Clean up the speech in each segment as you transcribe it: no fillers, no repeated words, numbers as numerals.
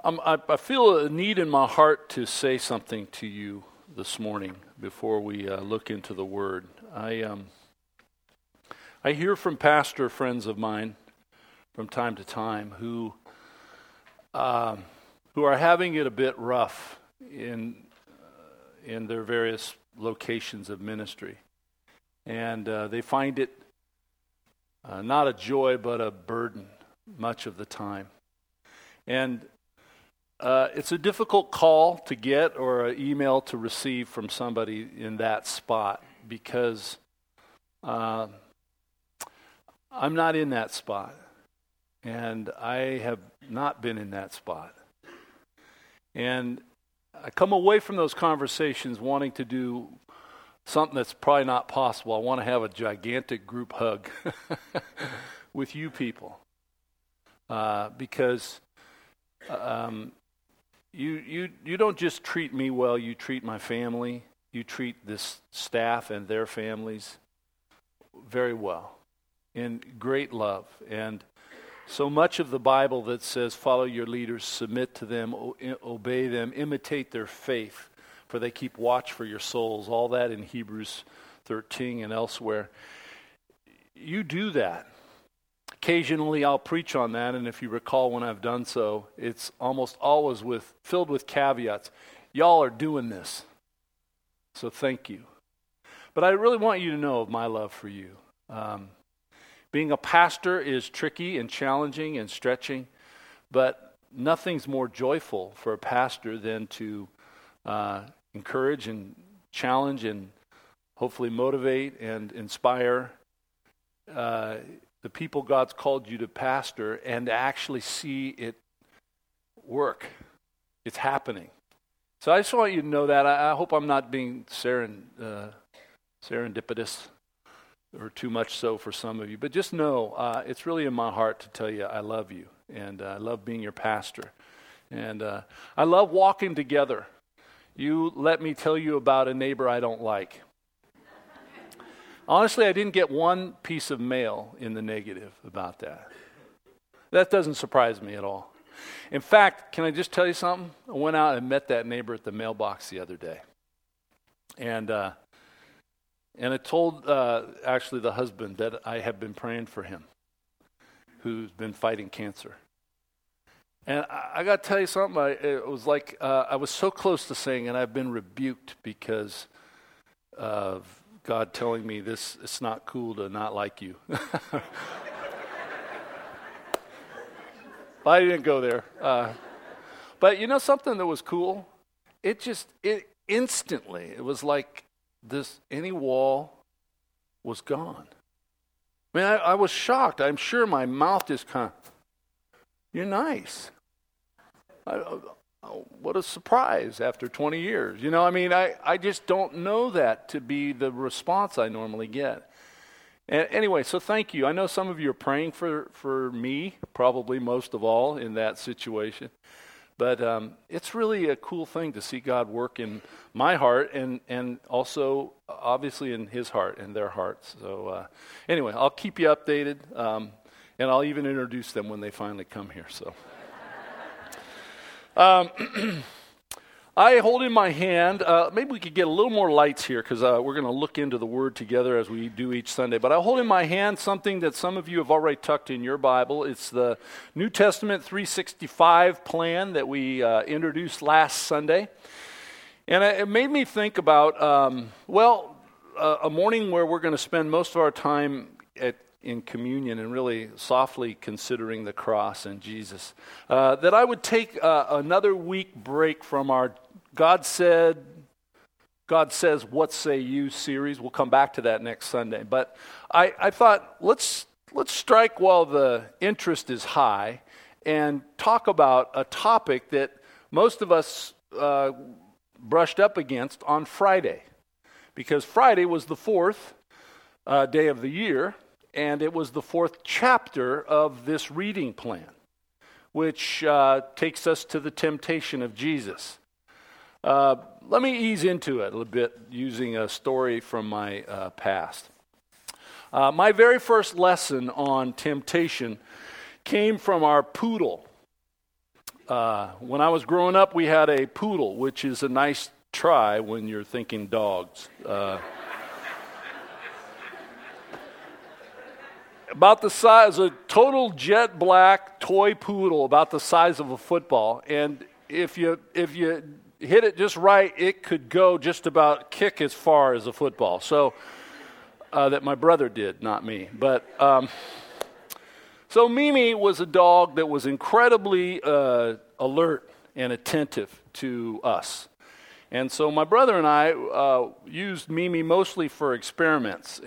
I feel a need in my heart to say something to you this morning before we look into the Word. I hear from pastor friends of mine from time to time who are having it a bit rough in their various locations of ministry, and they find it not a joy but a burden much of the time. And it's a difficult call to get or an email to receive from somebody in that spot because I'm not in that spot, and I have not been in that spot. And I come away from those conversations wanting to do something that's probably not possible. I want to have a gigantic group hug with you people because you don't just treat me well, you treat my family, you treat this staff and their families very well, in great love. And so much of the Bible that says follow your leaders, submit to them, obey them, imitate their faith, for they keep watch for your souls, all that in Hebrews 13 and elsewhere. You do that. Occasionally I'll preach on that, and if you recall when I've done so, it's almost always filled with caveats. Y'all are doing this, so thank you. But I really want you to know of my love for you. Being a pastor is tricky and challenging and stretching, but nothing's more joyful for a pastor than to encourage and challenge and hopefully motivate and inspire the people God's called you to pastor and to actually see it work. It's happening. So I just want you to know that. I hope I'm not being serendipitous or too much so for some of you. But just know it's really in my heart to tell you I love you. And I love being your pastor. And I love walking together. You let me tell you about a neighbor I don't like. Honestly, I didn't get one piece of mail in the negative about that. That doesn't surprise me at all. In fact, can I just tell you something? I went out and met that neighbor at the mailbox the other day. And I told actually the husband that I have been praying for him, who's been fighting cancer. And I got to tell you something. It was like I was so close to saying, and I've been rebuked because of God telling me this, it's not cool to not like you. But I didn't go there. But you know something that was cool? It instantly, it was like any wall was gone. I mean, I was shocked. I'm sure my mouth just kind of, you're nice. What a surprise after 20 years. You know, I mean, I just don't know that to be the response I normally get. And anyway, so thank you. I know some of you are praying for me, probably most of all in that situation. But it's really a cool thing to see God work in my heart and also obviously in his heart and their hearts. So anyway, I'll keep you updated and I'll even introduce them when they finally come here. So. I hold in my hand, maybe we could get a little more lights here because we're going to look into the Word together as we do each Sunday. But I hold in my hand something that some of you have already tucked in your Bible. It's the New Testament 365 plan that we introduced last Sunday. And it made me think about, a morning where we're going to spend most of our time in communion and really softly considering the cross and Jesus, that I would take another week break from our God Says, What Say You series. We'll come back to that next Sunday. But I thought, let's strike while the interest is high and talk about a topic that most of us brushed up against on Friday. Because Friday was the fourth day of the year, and it was the fourth chapter of this reading plan, which takes us to the temptation of Jesus. Let me ease into it a little bit using a story from my past. My very first lesson on temptation came from our poodle. When I was growing up, we had a poodle, which is a nice try when you're thinking dogs. About the size, a total jet black toy poodle, about the size of a football. And if you hit it just right, it could go just about kick as far as a football. So that my brother did, not me. But so Mimi was a dog that was incredibly alert and attentive to us. And so my brother and I used Mimi mostly for experiments.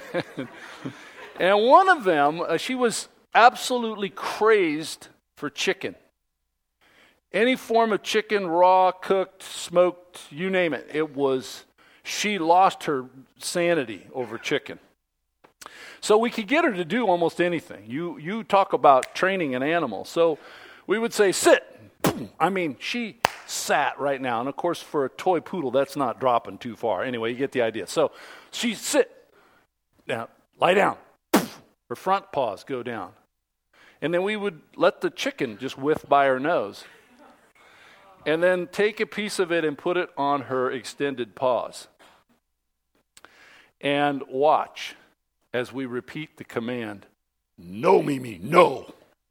And one of them, she was absolutely crazed for chicken. Any form of chicken, raw, cooked, smoked, you name it. She lost her sanity over chicken. So we could get her to do almost anything. You talk about training an animal. So we would say, sit. I mean, she sat right now. And of course, for a toy poodle, that's not dropping too far. Anyway, you get the idea. So she sit. Now, lie down. Her front paws go down. And then we would let the chicken just whiff by her nose. And then take a piece of it and put it on her extended paws. And watch as we repeat the command, no, Mimi, no.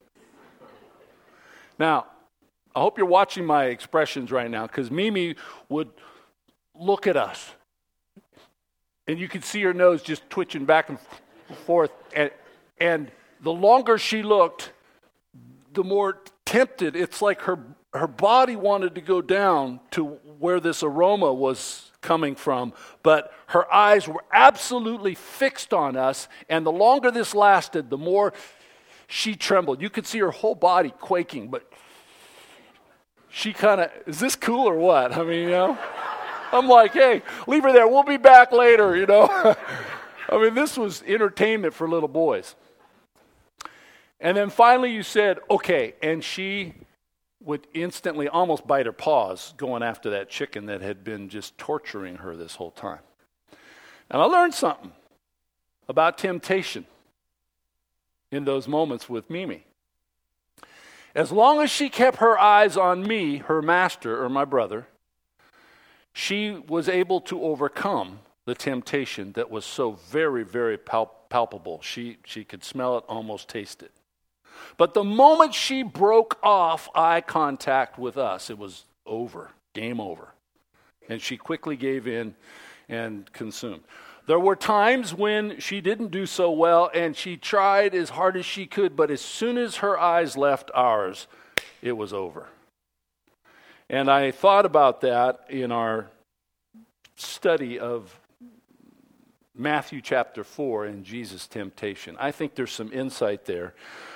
Now, I hope you're watching my expressions right now, because Mimi would look at us. And you could see her nose just twitching back and forth. And the longer she looked, the more tempted. It's like her body wanted to go down to where this aroma was coming from, but her eyes were absolutely fixed on us, and the longer this lasted, the more she trembled. You could see her whole body quaking, but she kind of, is this cool or what? I mean, I'm like, hey, leave her there. We'll be back later, I mean, this was entertainment for little boys. And then finally you said, okay, and she would instantly almost bite her paws going after that chicken that had been just torturing her this whole time. And I learned something about temptation in those moments with Mimi. As long as she kept her eyes on me, her master or my brother, she was able to overcome the temptation that was so very, very palpable. She could smell it, almost taste it. But the moment she broke off eye contact with us, it was over, game over. And she quickly gave in and consumed. There were times when she didn't do so well, and she tried as hard as she could, but as soon as her eyes left ours, it was over. And I thought about that in our study of Matthew chapter 4 and Jesus' temptation. I think there's some insight there.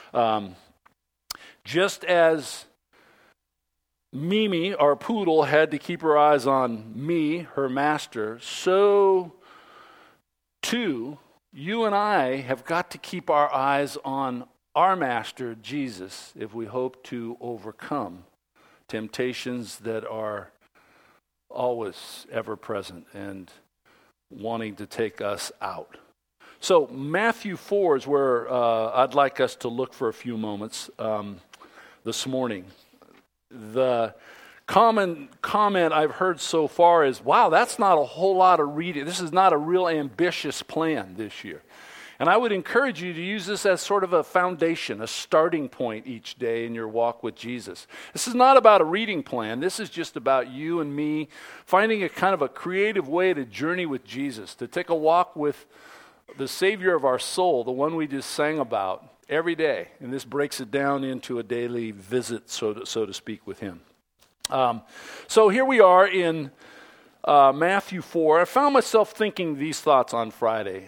Just as Mimi, our poodle, had to keep her eyes on me, her master, so too, you and I have got to keep our eyes on our master, Jesus, if we hope to overcome temptations that are always ever present and wanting to take us out. So Matthew 4 is where I'd like us to look for a few moments this morning. The common comment I've heard so far is, wow, that's not a whole lot of reading. This is not a real ambitious plan this year. And I would encourage you to use this as sort of a foundation, a starting point each day in your walk with Jesus. This is not about a reading plan. This is just about you and me finding a kind of a creative way to journey with Jesus, to take a walk with the Savior of our soul, the one we just sang about every day. And this breaks it down into a daily visit, so to speak, with Him. So here we are in Matthew 4. I found myself thinking these thoughts on Friday.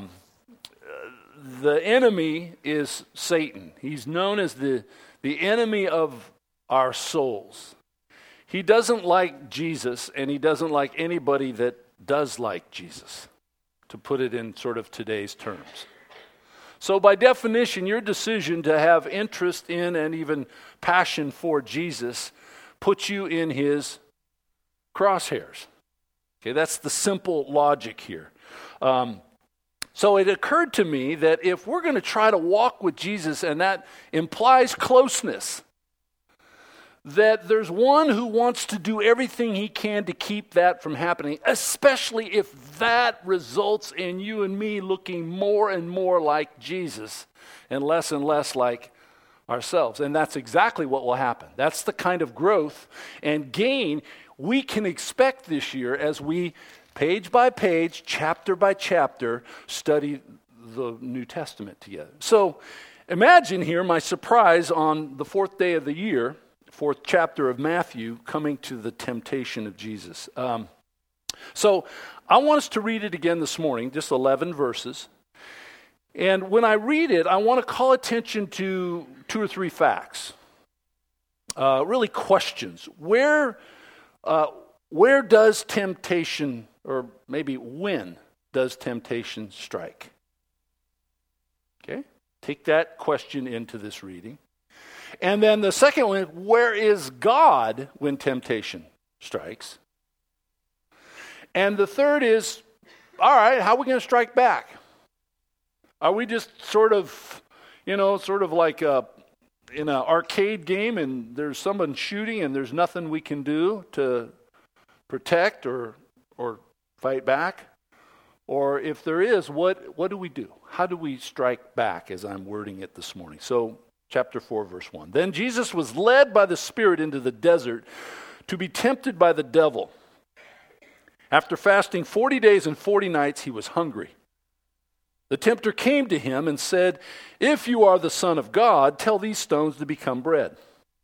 The enemy is Satan. He's known as the enemy of our souls. He doesn't like Jesus, and he doesn't like anybody that does like Jesus, to put it in sort of today's terms. So by definition, your decision to have interest in and even passion for Jesus puts you in his crosshairs. Okay, that's the simple logic here. So it occurred to me that if we're going to try to walk with Jesus, and that implies closeness, that there's one who wants to do everything he can to keep that from happening, especially if that results in you and me looking more and more like Jesus and less like ourselves. And that's exactly what will happen. That's the kind of growth and gain we can expect this year as we, page by page, chapter by chapter, study the New Testament together. So imagine here my surprise on the fourth day of the year, fourth chapter of Matthew, coming to the temptation of Jesus. So I want us to read it again this morning, just 11 verses. And when I read it, I want to call attention to 2 or 3 facts, really questions. Where does temptation, or maybe when does temptation strike? Okay, take that question into this reading. And then the second one, where is God when temptation strikes? And the third is, all right, how are we going to strike back? Are we just sort of like in an arcade game and there's someone shooting and there's nothing we can do to protect or fight back? Or if there is, what do we do? How do we strike back, as I'm wording it this morning? So, chapter 4, verse 1. Then Jesus was led by the Spirit into the desert to be tempted by the devil. After fasting 40 days and 40 nights, he was hungry. The tempter came to him and said, "If you are the Son of God, tell these stones to become bread."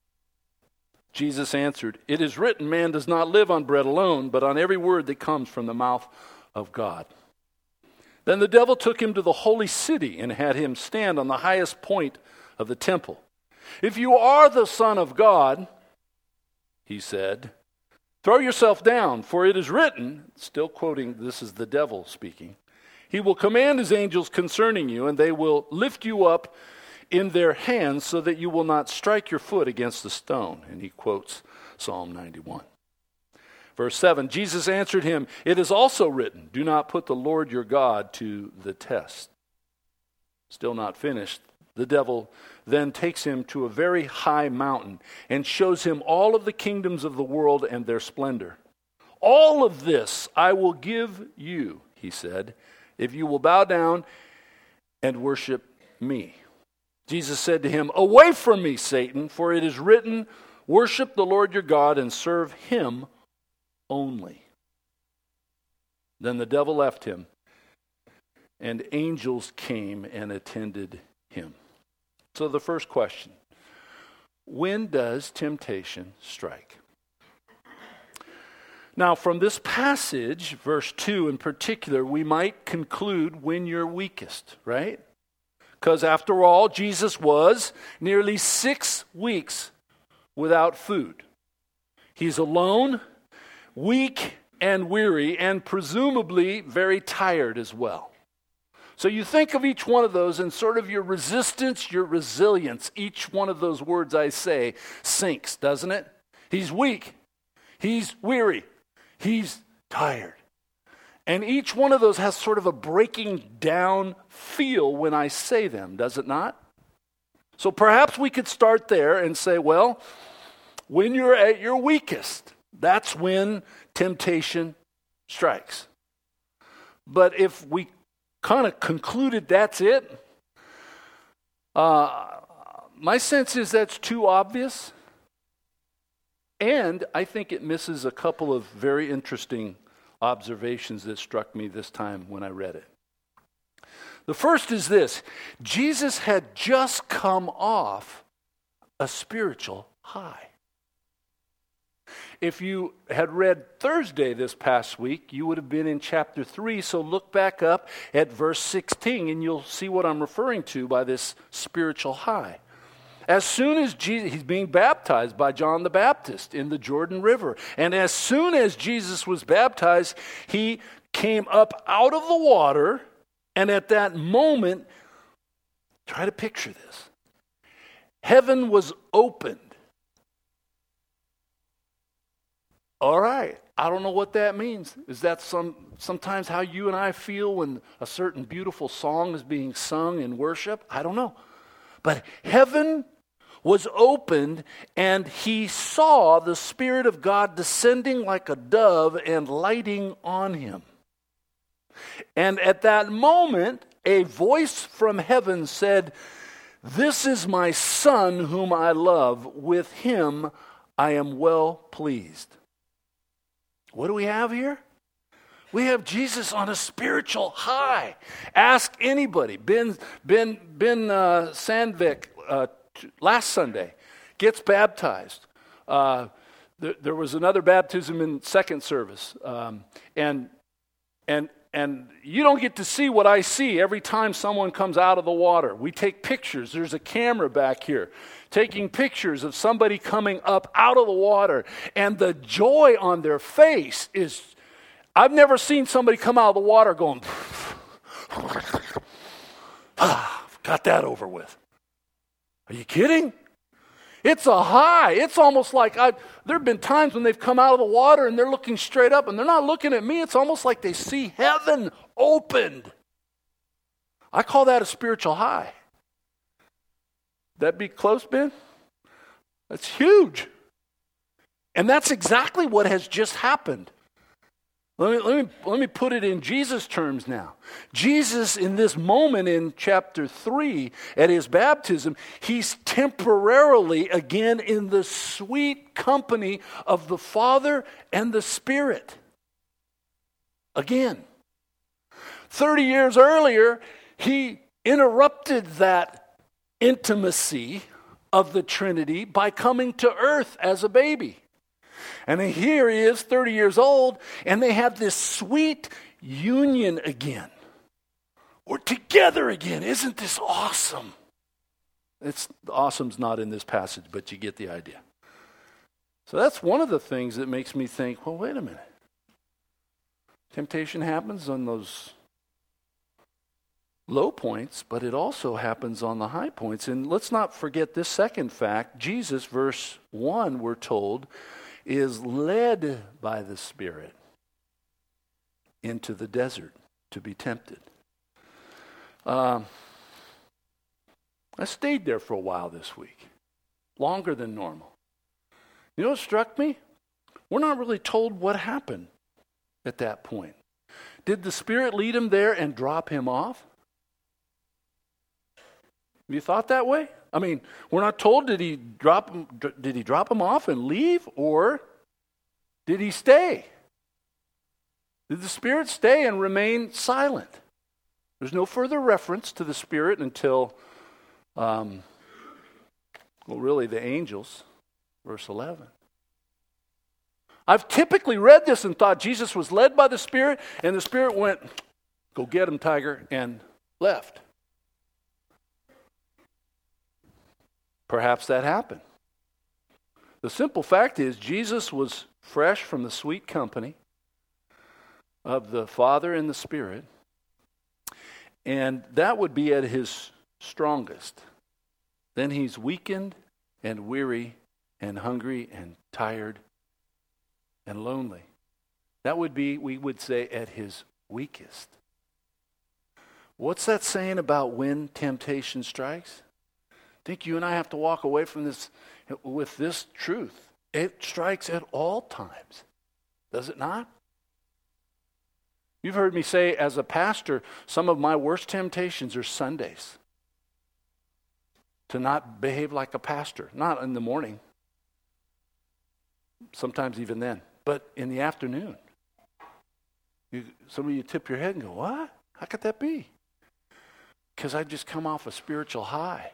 Jesus answered, "It is written, man does not live on bread alone, but on every word that comes from the mouth of God." Then the devil took him to the holy city and had him stand on the highest point of the temple. "If you are the Son of God," he said, "throw yourself down, for it is written," still quoting, this is the devil speaking, "He will command his angels concerning you, and they will lift you up in their hands so that you will not strike your foot against the stone." And he quotes Psalm 91. Verse 7, Jesus answered him, "It is also written, do not put the Lord your God to the test." Still not finished. The devil then takes him to a very high mountain and shows him all of the kingdoms of the world and their splendor. "All of this I will give you," he said, "if you will bow down and worship me." Jesus said to him, "Away from me, Satan, for it is written, worship the Lord your God and serve him only." Then the devil left him, and angels came and attended him. So the first question, when does temptation strike? Now, from this passage, verse 2 in particular, we might conclude when you're weakest, right? Because after all, Jesus was nearly 6 weeks without food. He's alone, weak and weary, and presumably very tired as well. So you think of each one of those and sort of your resistance, your resilience. Each one of those words I say sinks, doesn't it? He's weak. He's weary. He's tired. And each one of those has sort of a breaking down feel when I say them, does it not? So perhaps we could start there and say, well, when you're at your weakest, that's when temptation strikes. But if we kind of concluded that's it, my sense is that's too obvious. And I think it misses a couple of very interesting observations that struck me this time when I read it. The first is this: Jesus had just come off a spiritual high. If you had read Thursday this past week, you would have been in chapter 3, so look back up at verse 16 and you'll see what I'm referring to by this spiritual high. As soon as he's being baptized by John the Baptist in the Jordan River, and as soon as Jesus was baptized, he came up out of the water, and at that moment, try to picture this, heaven was opened. All right, I don't know what that means. Is that sometimes how you and I feel when a certain beautiful song is being sung in worship? I don't know. But heaven was opened, and he saw the Spirit of God descending like a dove and lighting on him. And at that moment, a voice from heaven said, "This is my Son whom I love. With him I am well pleased." What do we have here? We have Jesus on a spiritual high. Ask anybody. Ben Sandvik last Sunday gets baptized. There was another baptism in second service, and you don't get to see what I see every time someone comes out of the water. We take pictures. There's a camera back here taking pictures of somebody coming up out of the water, and the joy on their face is, I've never seen somebody come out of the water going, got that over with. Are you kidding? It's a high. It's almost like there have been times when they've come out of the water and they're looking straight up and they're not looking at me. It's almost like they see heaven opened. I call that a spiritual high. That be close, Ben? That's huge. And that's exactly what has just happened. Let me put it in Jesus' terms now. Jesus, in this moment in chapter 3, at his baptism, he's temporarily again in the sweet company of the Father and the Spirit. Again. 30 years earlier, he interrupted that intimacy of the Trinity by coming to earth as a baby. And here he is, 30 years old, and they have this sweet union again. We're together again. Isn't this awesome? Awesome's not in this passage, but you get the idea. So that's one of the things that makes me think, well, wait a minute. Temptation happens on those low points, but it also happens on the high points. And let's not forget this second fact. Jesus, verse 1, we're told, is led by the Spirit into the desert to be tempted. I stayed there for a while this week, longer than normal. You know what struck me? We're not really told what happened at that point. Did the Spirit lead him there and drop him off? Have you thought that way? I mean, we're not told did he drop him off and leave, or did he stay? Did the Spirit stay and remain silent? There's no further reference to the Spirit until, really the angels, verse 11. I've typically read this and thought Jesus was led by the Spirit, and the Spirit went, "Go get him, tiger," and left. Perhaps that happened. The simple fact is Jesus was fresh from the sweet company of the Father and the Spirit, and that would be at his strongest. Then he's weakened and weary and hungry and tired and lonely. That would be, we would say, at his weakest. What's that saying about when temptation strikes? I think you and I have to walk away from this with this truth. It strikes at all times. Does it not? You've heard me say, as a pastor, some of my worst temptations are Sundays. To not behave like a pastor. Not in the morning. Sometimes even then. But in the afternoon. Some of you tip your head and go, what? How could that be? Because I've just come off a spiritual high.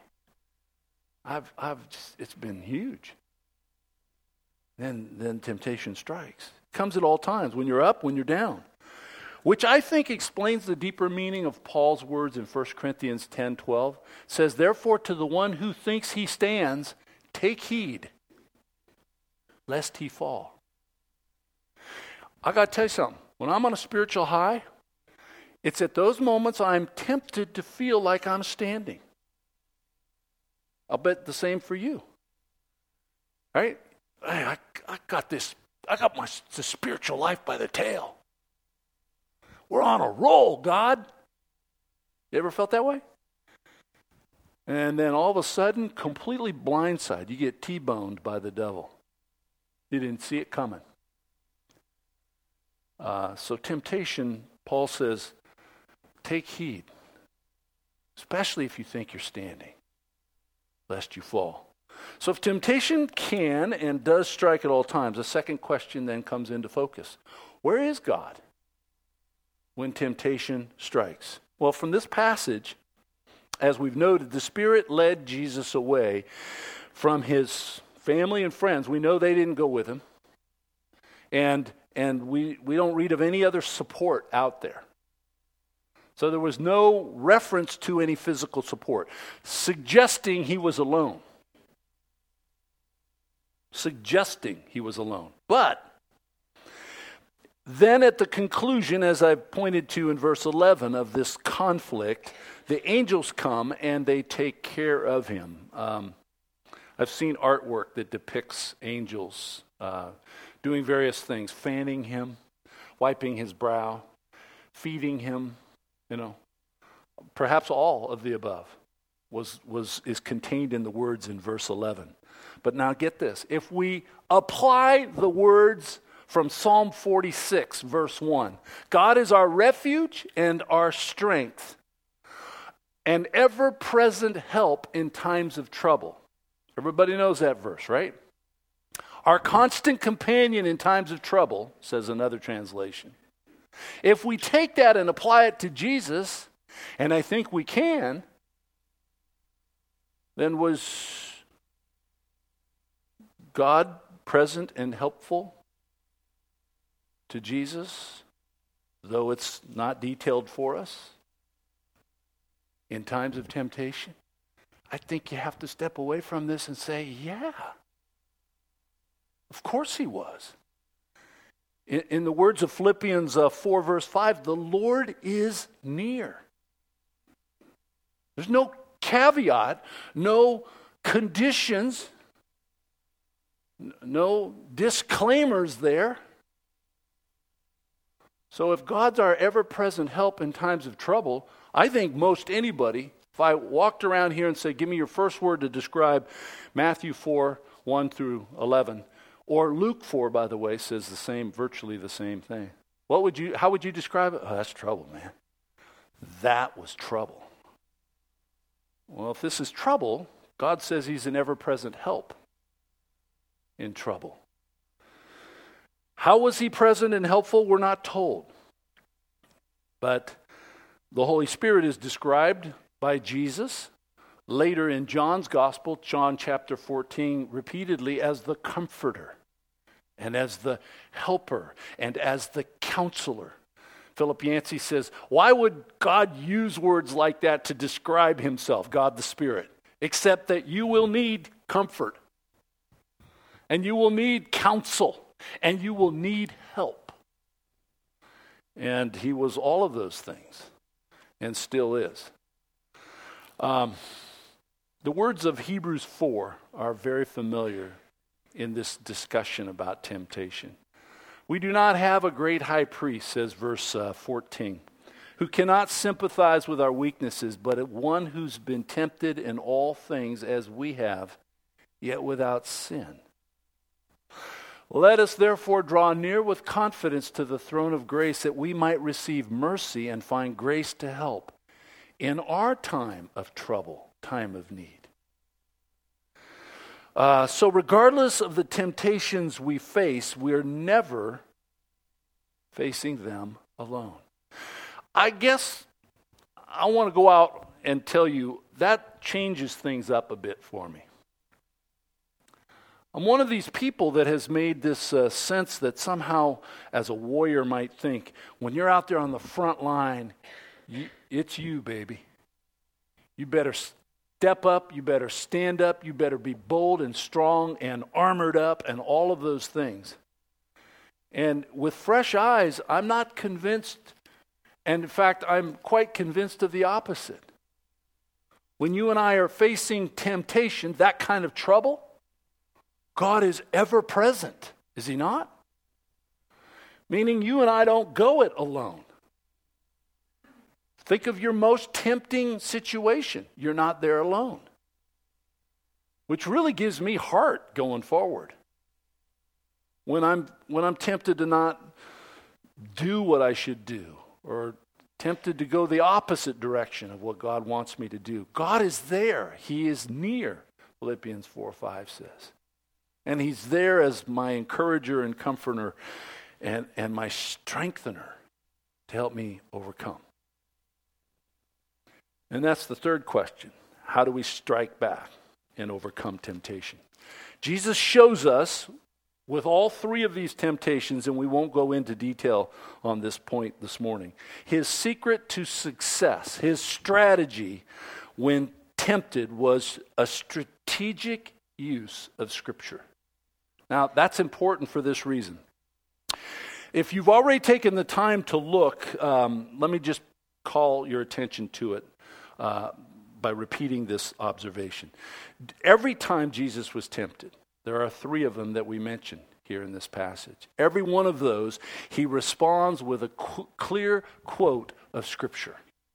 It's been huge. Then temptation strikes. It comes at all times, when you're up, when you're down. Which I think explains the deeper meaning of Paul's words in 1 Corinthians 10:12. It says, "Therefore to the one who thinks he stands, take heed, lest he fall." I got to tell you something. When I'm on a spiritual high, it's at those moments I'm tempted to feel like I'm standing. I'll bet the same for you. Right? Hey, I got this. I got the spiritual life by the tail. We're on a roll, God. You ever felt that way? And then all of a sudden, completely blindsided, you get T-boned by the devil. You didn't see it coming. So temptation, Paul says, take heed, especially if you think you're standing, lest you fall. So if temptation can and does strike at all times, the second question then comes into focus. Where is God when temptation strikes? Well, from this passage, as we've noted, the Spirit led Jesus away from his family and friends. We know they didn't go with him. And we don't read of any other support out there. So there was no reference to any physical support, suggesting he was alone. But then at the conclusion, as I pointed to in verse 11 of this conflict, the angels come and they take care of him. I've seen artwork that depicts angels doing various things, fanning him, wiping his brow, feeding him, perhaps all of the above is contained in the words in verse 11. But now get this, if we apply the words from Psalm 46, verse 1, God is our refuge and our strength, and ever-present help in times of trouble. Everybody knows that verse, right? Our constant companion in times of trouble, says another translation. If we take that and apply it to Jesus, and I think we can, then was God present and helpful to Jesus, though it's not detailed for us, in times of temptation? I think you have to step away from this and say, yeah, of course he was. In the words of Philippians 4, verse 5, the Lord is near. There's no caveat, no conditions, no disclaimers there. So if God's our ever-present help in times of trouble, I think most anybody, if I walked around here and said, give me your first word to describe Matthew 4, 1 through 11, or Luke 4, by the way, says virtually the same thing. How would you describe it? Oh, that's trouble, man. That was trouble. Well, if this is trouble, God says he's an ever-present help in trouble. How was he present and helpful? We're not told. But the Holy Spirit is described by Jesus later in John's Gospel, John chapter 14, repeatedly as the Comforter and as the Helper and as the Counselor. Philip Yancey says, why would God use words like that to describe himself, God the Spirit, except that you will need comfort and you will need counsel and you will need help. And he was all of those things and still is. The words of Hebrews 4 are very familiar in this discussion about temptation. We do not have a great high priest, says verse 14, who cannot sympathize with our weaknesses, but one who's been tempted in all things as we have, yet without sin. Let us therefore draw near with confidence to the throne of grace that we might receive mercy and find grace to help in our time of trouble, time of need. So regardless of the temptations we face, we're never facing them alone. I guess I want to go out and tell you that changes things up a bit for me. I'm one of these people that has made this sense that somehow, as a warrior might think, when you're out there on the front line, it's you, baby. You better step up, you better stand up, you better be bold and strong and armored up and all of those things. And with fresh eyes, I'm not convinced, and in fact, I'm quite convinced of the opposite. When you and I are facing temptation, that kind of trouble, God is ever present, is he not? Meaning you and I don't go it alone. Think of your most tempting situation. You're not there alone. Which really gives me heart going forward. When I'm tempted to not do what I should do, or tempted to go the opposite direction of what God wants me to do, God is there. He is near, Philippians 4:5 says. And he's there as my encourager and comforter and my strengthener to help me overcome. And that's the third question. How do we strike back and overcome temptation? Jesus shows us with all three of these temptations, and we won't go into detail on this point this morning, his secret to success, his strategy when tempted was a strategic use of Scripture. Now, that's important for this reason. If you've already taken the time to look, let me just call your attention to it by repeating this observation. Every time Jesus was tempted, there are three of them that we mention here in this passage. Every one of those, he responds with a clear quote of Scripture.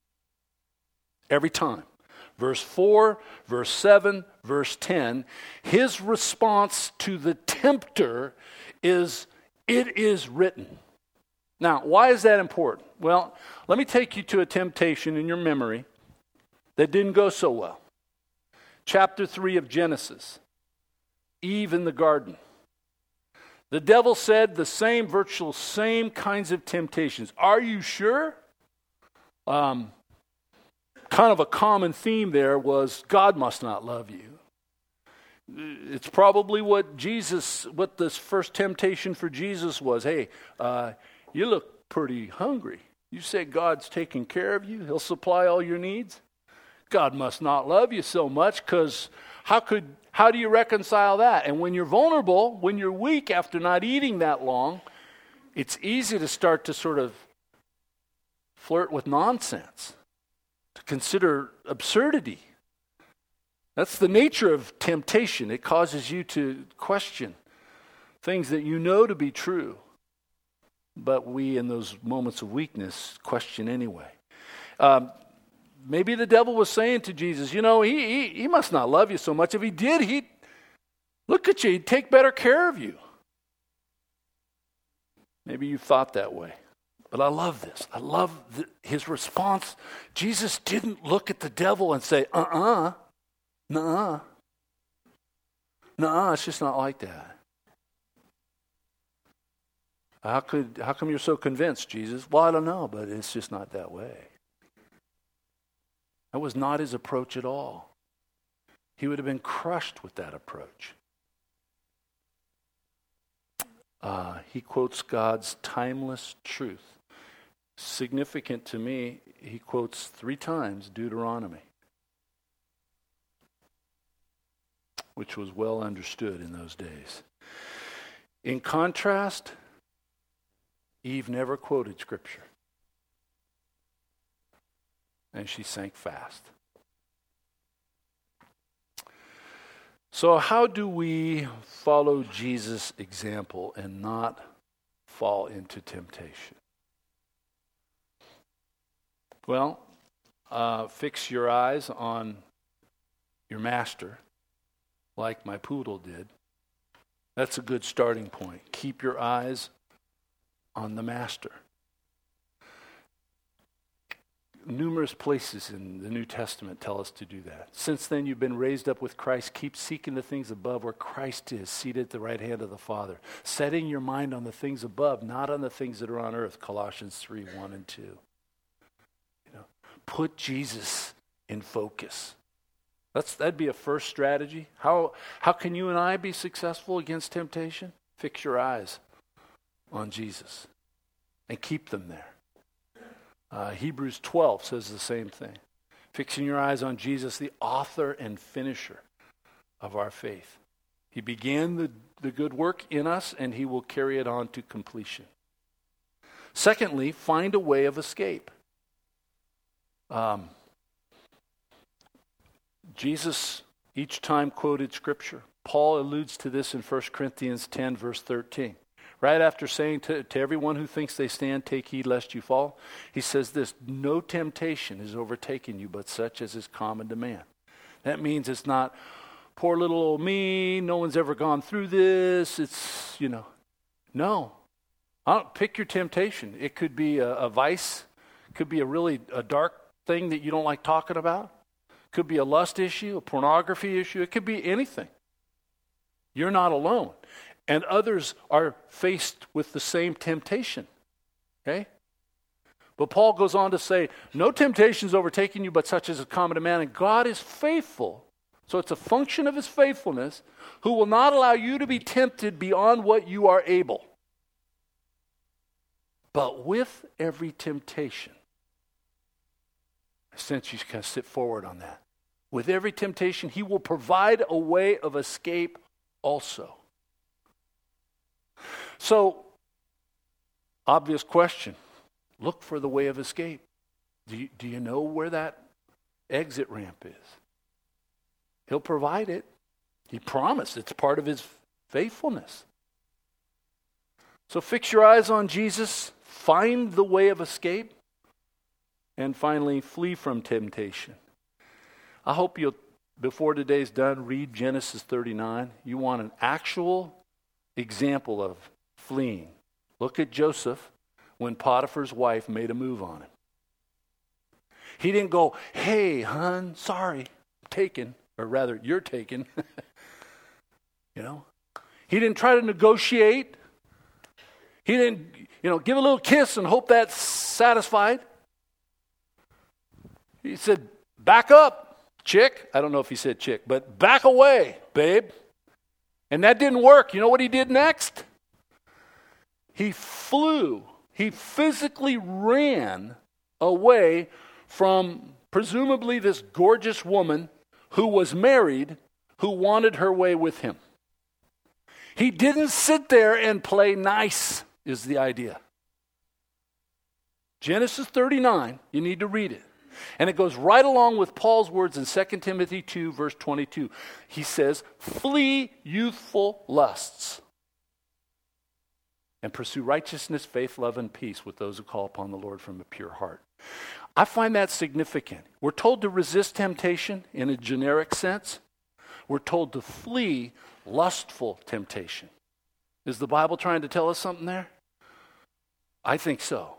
Every time. Verse 4, verse 7, verse 10, his response to the tempter is, "It is written." Now, why is that important? Well, let me take you to a temptation in your memory that didn't go so well. Chapter 3 of Genesis. Eve in the garden. The devil said the virtual same kinds of temptations. Are you sure? Kind of a common theme there was God must not love you. It's probably what this first temptation for Jesus was. Hey, you look pretty hungry. You say God's taking care of you. He'll supply all your needs. God must not love you so much, because how do you reconcile that? And when you're vulnerable, when you're weak after not eating that long, it's easy to start to sort of flirt with nonsense, to consider absurdity. That's the nature of temptation. It causes you to question things that you know to be true, but we, in those moments of weakness, question anyway. Maybe the devil was saying to Jesus, he must not love you so much. If he did, he'd look at you, he'd take better care of you. Maybe you thought that way. But I love this. I love his response. Jesus didn't look at the devil and say, nuh-uh, it's just not like that. How come you're so convinced, Jesus? Well, I don't know, but it's just not that way. That was not his approach at all. He would have been crushed with that approach. He quotes God's timeless truth. Significant to me, he quotes 3 times Deuteronomy, which was well understood in those days. In contrast, Eve never quoted Scripture. And she sank fast. So how do we follow Jesus' example and not fall into temptation? Well, fix your eyes on your master, like my poodle did. That's a good starting point. Keep your eyes on the master. Numerous places in the New Testament tell us to do that. Since then you've been raised up with Christ. Keep seeking the things above where Christ is, seated at the right hand of the Father. Setting your mind on the things above, not on the things that are on earth. Colossians 3, 1 and 2. Put Jesus in focus. That'd be a first strategy. How can you and I be successful against temptation? Fix your eyes on Jesus and keep them there. Hebrews 12 says the same thing. Fixing your eyes on Jesus, the author and finisher of our faith. He began the good work in us, and he will carry it on to completion. Secondly, find a way of escape. Jesus each time quoted Scripture. Paul alludes to this in 1 Corinthians 10, verse 13. right after saying to everyone who thinks they stand, take heed lest you fall, he says this, no temptation is overtaken you but such as is common to man. That means it's not, poor little old me, no one's ever gone through this. It's, no. Pick your temptation. It could be a vice. It could be a dark thing that you don't like talking about. It could be a lust issue, a pornography issue. It could be anything. You're not alone. And others are faced with the same temptation. Okay? But Paul goes on to say, no temptation is overtaking you but such as is common to man, and God is faithful. So it's a function of his faithfulness, who will not allow you to be tempted beyond what you are able. But with every temptation, I sense you kind of sit forward on that. With every temptation, he will provide a way of escape also. So, obvious question. Look for the way of escape. Do you know where that exit ramp is? He'll provide it. He promised. It's part of his faithfulness. So fix your eyes on Jesus. Find the way of escape. And finally, flee from temptation. I hope you'll, before today's done, read Genesis 39. You want an actual example of fleeing. Look at Joseph when Potiphar's wife made a move on him. He didn't go, hey, hon, sorry, I'm taken. Or rather, you're taken. He didn't try to negotiate. He didn't, give a little kiss and hope that's satisfied. He said, back up, chick. I don't know if he said chick, but back away, babe. And that didn't work. You know what he did next? He flew. He physically ran away from presumably this gorgeous woman who was married, who wanted her way with him. He didn't sit there and play nice, is the idea. Genesis 39, you need to read it. And it goes right along with Paul's words in 2 Timothy 2, verse 22. He says, flee youthful lusts and pursue righteousness, faith, love, and peace with those who call upon the Lord from a pure heart. I find that significant. We're told to resist temptation in a generic sense. We're told to flee lustful temptation. Is the Bible trying to tell us something there? I think so.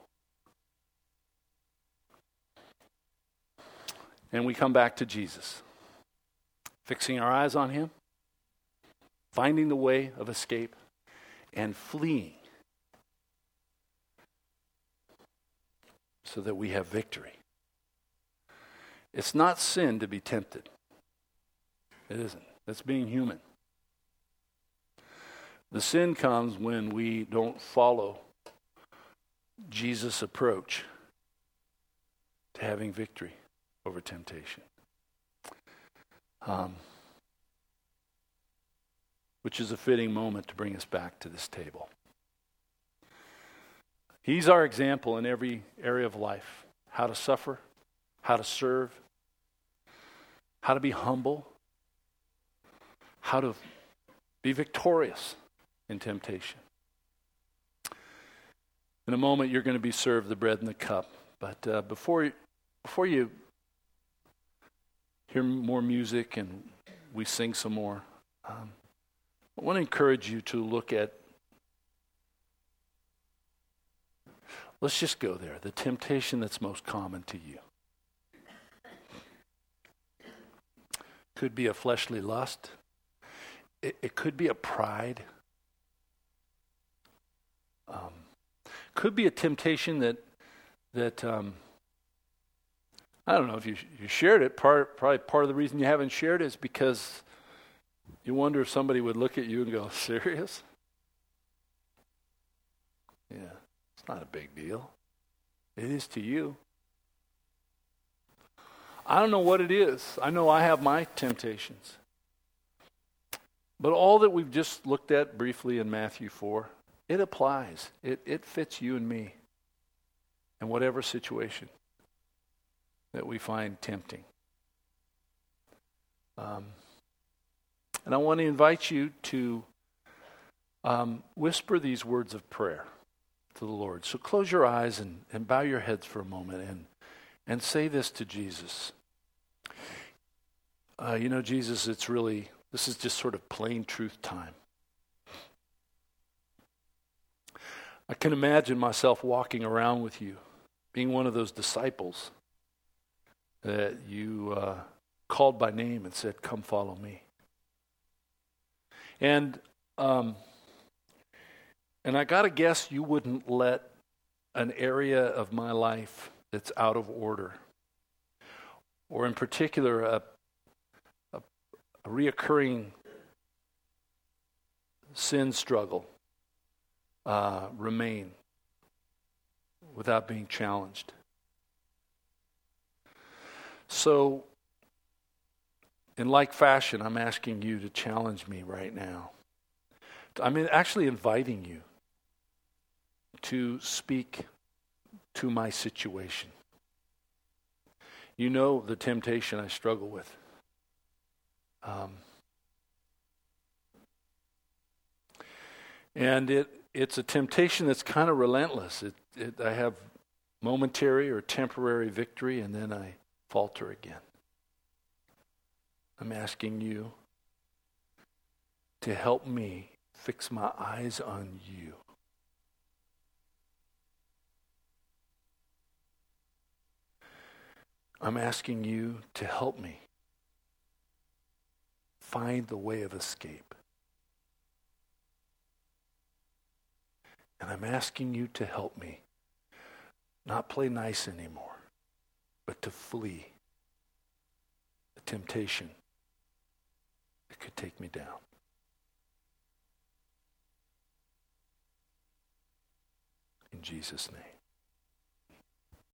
And we come back to Jesus. Fixing our eyes on him, finding the way of escape, and fleeing so that we have victory. It's not sin to be tempted. It isn't. That's being human. The sin comes when we don't follow Jesus' approach to having victory over temptation. Which is a fitting moment to bring us back to this table. He's our example in every area of life. How to suffer, how to serve, how to be humble, how to be victorious in temptation. In a moment, you're going to be served the bread and the cup. But before you hear more music and we sing some more, I want to encourage you to look at, let's just go there, the temptation that's most common to you. Could be a fleshly lust. It could be a pride. Could be a temptation that I don't know if you shared it. Probably part of the reason you haven't shared it is because you wonder if somebody would look at you and go, serious? Yeah, it's not a big deal. It is to you. I don't know what it is. I know I have my temptations. But all that we've just looked at briefly in Matthew 4, it applies. It fits you and me in whatever situation that we find tempting. And I want to invite you to whisper these words of prayer to the Lord. So close your eyes and bow your heads for a moment and say this to Jesus. Jesus, this is just sort of plain truth time. I can imagine myself walking around with you, being one of those disciples that you called by name and said, "Come follow me." And I got to guess you wouldn't let an area of my life that's out of order, or in particular a reoccurring sin struggle, remain without being challenged. So, in like fashion, I'm asking you to challenge me right now. I'm actually inviting you to speak to my situation. You know the temptation I struggle with. And it's a temptation that's kind of relentless. I have momentary or temporary victory, and then I falter again. I'm asking you to help me fix my eyes on you. I'm asking you to help me find the way of escape. And I'm asking you to help me not play nice anymore, but to flee the temptation that could take me down. In Jesus' name.